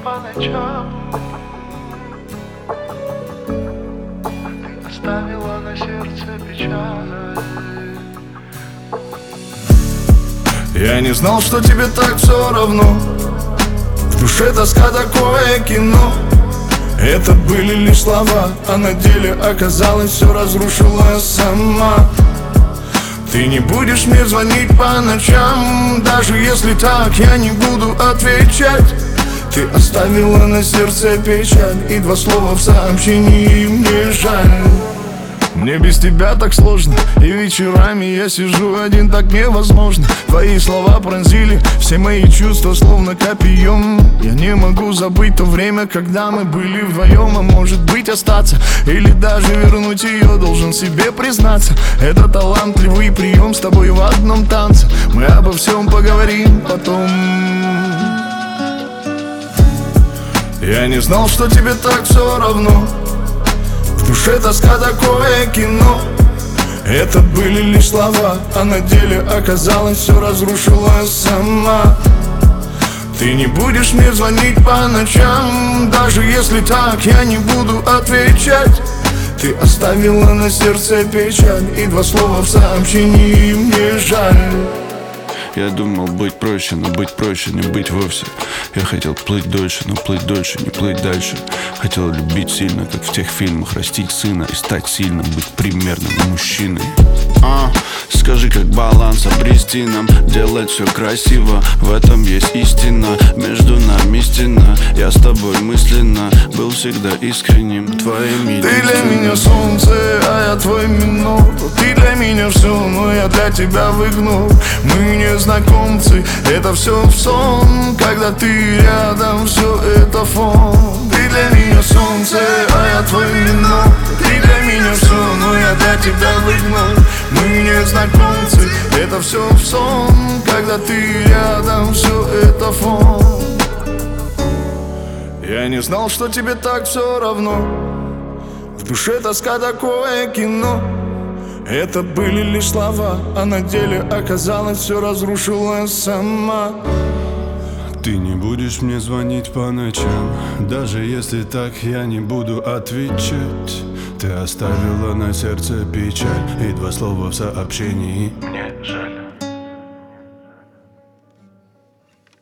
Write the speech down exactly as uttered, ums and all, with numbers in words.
по ночам. Ты оставила на сердце печаль. Я не знал, что тебе так все равно. В душе тоска, такое кино. Это были лишь слова, а на деле оказалось, все разрушила сама. Ты не будешь мне звонить по ночам. Даже если так, я не буду отвечать. Ты оставила на сердце печаль и два слова в сообщении мне жаль. Мне без тебя так сложно, и вечерами я сижу один, так невозможно. Твои слова пронзили все мои чувства, словно копьем. Я не могу забыть то время, когда мы были вдвоем. А может быть остаться, или даже вернуть ее, должен себе признаться. Это талантливый прием, с тобой в одном танце. Мы обо всем поговорим потом. Я не знал, что тебе так все равно. В душе тоска, такое кино. Это были лишь слова, а на деле оказалось, все разрушила сама. Ты не будешь мне звонить по ночам. Даже если так, я не буду отвечать. Ты оставила на сердце печаль и два слова в сообщении мне жаль. Я думал быть проще, но быть проще не быть вовсе. Я хотел плыть дольше, но плыть дольше, не плыть дальше. Хотел любить сильно, как в тех фильмах, растить сына и стать сильным, быть примерным мужчиной. А, скажи, как баланс обрести нам, делать все красиво. В этом есть истина, между нами стена. Я с тобой мысленно был всегда искренним, твоим единственным. Ты для меня солнце, а я твой минут. Ты для меня все, но я для тебя выгнул. Мы не знакомцы, это все в сон. Когда ты рядом, все это фон. Ты для меня солнце, а я твой минут. Ты для меня все, но я для тебя выгнул. Мы не знакомцы, это все в сон. Когда ты рядом, все это фон. Я не знал, что тебе так все равно. В душе тоска, такое кино. Это были лишь слова, а на деле оказалось, все разрушила сама. Ты не будешь мне звонить по ночам. Даже если так, я не буду отвечать. Ты оставила на сердце печаль и два слова в сообщении Мне жаль.